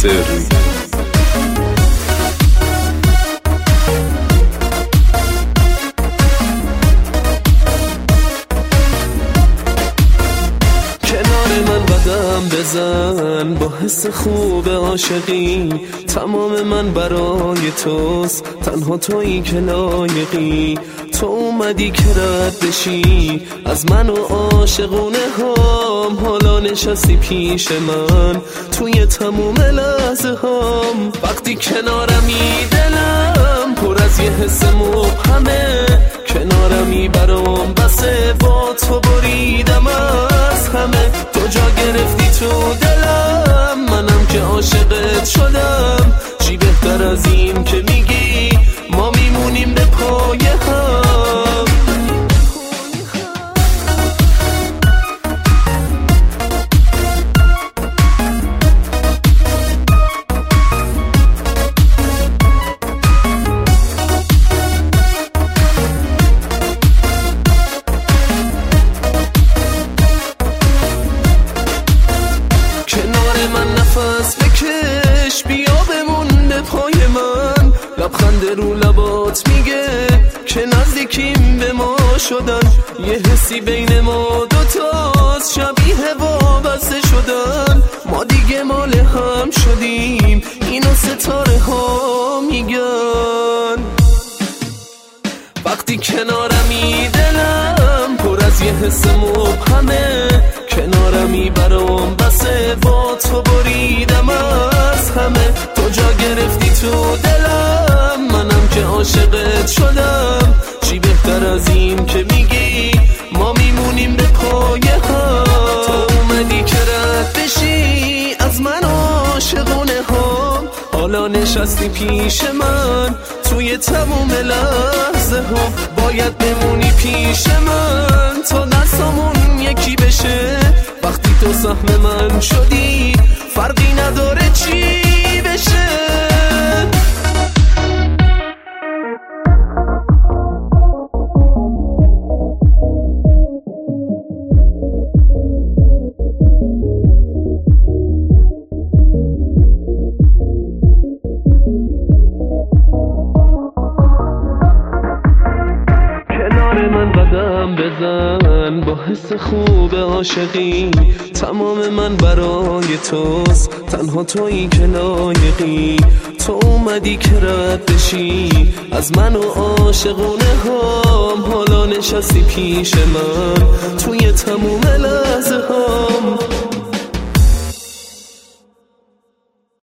سری. بزن با حس خوب عاشقی، تمام من برای توست، تنها تویی که لایقی. تو اومدی که رد بشی از من و عاشقونه هام، حالا نشستی پیش من توی تموم لحظه هام. وقتی کنارمی دلم پر از یه حس مبهمه، کنارمی برام بسه، با تو بریدم از همه. تو جا گرفتی تو دلم، منم که عاشقت شدم. چی بهتر از این که میگی ما میمونیم به پای هم. نفس بکش بیا بمون به پای من، لبخند رو لبات میگه که نزدیکیم به ما شدن. یه حسی بین ما دوتاست شبیه وابسته شدن، ما دیگه مال هم شدیم اینو ستاره ها میگن. وقتی کنارمی دلم پر از یه حس مبهمه، کنارمی برام بسه، با تو بریدم از همه. تو جا گرفتی تو دلم، منم که عاشقت شدم. چی بهتر از این که میگی ما میمونیم به پای هم. تو اومدی که رد بشی از من عاشقونه هم، حالا نشستی پیش من توی تموم لحظه هم. باید بمونی پیش من تا دستامون یکی بشه. وقتی تو سهم من شدی فرقی نداره چی بشه. من قدم بزن با حس خوب عاشقی، تمام من برای توست، تنها تویی که لایقی. تو اومدی که رد بشی از من و عاشقونه هم، حالا نشستی پیش من توی تموم لحظه ها.